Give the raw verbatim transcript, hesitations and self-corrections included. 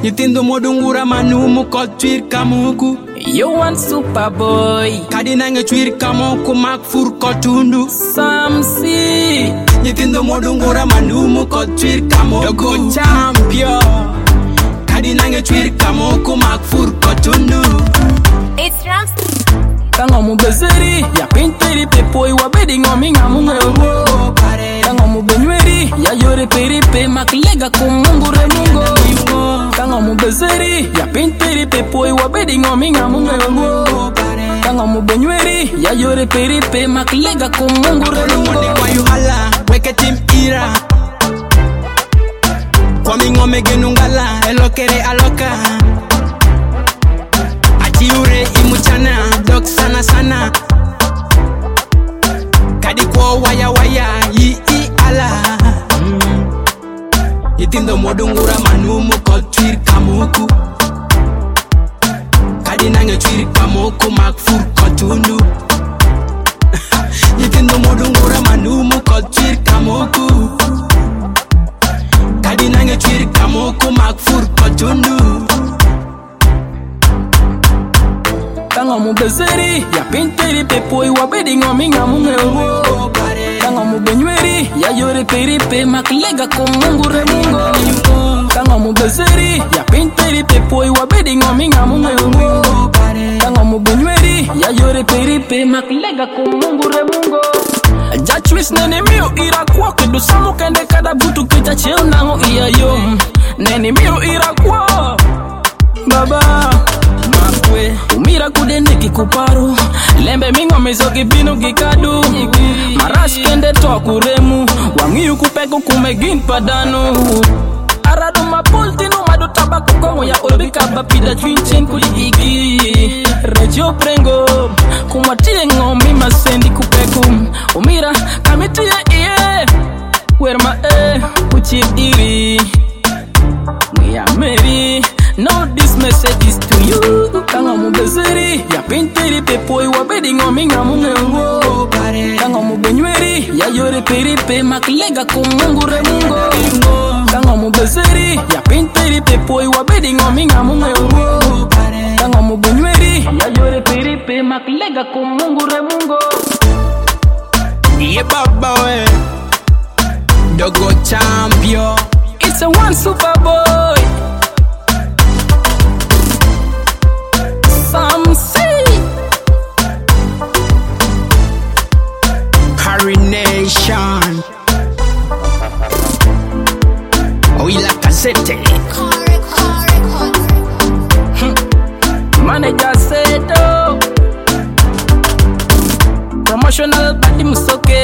Nyithindo modungura manumu kod chwir kamuku. You want Superboy. Kadi nange chwir kamuku mak fur kod tundu. Samsi. Nyithindo modungura manumu kod chwir kamuku. Dogo champion. Kadi nange chwir kamuku mak fur kod tundu. It's Rams. Tango mu bezeri ya pinteri pepo iwa bedi ngomi ngamu ngewo. Tango mu benyweri ya yore peripe maklega kumungu remungo. Tango mu bezeri ya pinteri pepo iwa bedi ngomi ngamu ngewo. Tango mu benyweri ya yore peripe maklega kumungu remungo. Kwa yu hala weke team ira. Kwa mi ngome genungala elokere aloka. Ure imuchana dok sana sana. Kadi kwa waya waya yi i ala. mm. Nyithindo modungura manumu kod chwir kamuku. Kadi nange chwir kamuku mak fur kod tundu. Nyithindo modungura manumu kod chwir kamuku. Kadi nange chwir kamuku mak fur kod tundu. Tango mu bezeri ya pinteri pepo iwa bedi ngomi ngamu ngewo. Tango mu benyweri ya yore peripe maklega kumungu remungo. Tango mu bezeri ya pinteri pepo iwa bedi ngomi ngamu ngewo. Tango mu benyweri ya yore peripe maklega kumungu remungo. Jachwis nene miu ira kwa kedu samu kende kada butu kita cheo nango iya yom. Nene miu ira kwa baba makwe umira kudende kikuparo lembe mingo mezogi binu gikadu marash kende to kuremu wangiyu kupeko kumegin padano arado mapulti no madu tabako kongo ya olbika bapida twinchen kuli igi rejo prengo kumwatie ngomi masendi kupeko umira kamitie iye werma e uchi iri mia meri. No, this message is to you. Tango mu bezeri ya pinteri pepo iwa bedi ngomi ngamu ngewo. Tango mu benyweri ya yore peripe maklega kumungu remungo. Tango mu bezeri ya pinteri pepo iwa bedi ngomi ngamu ngewo. Tango mu benyweri ya yore peripe maklega kumungu remungo. Ye baba we Dogo champion. It's a one Superboy. Harry Nation. Oh, il a cassette. Manager said, oh, promotional body musoke.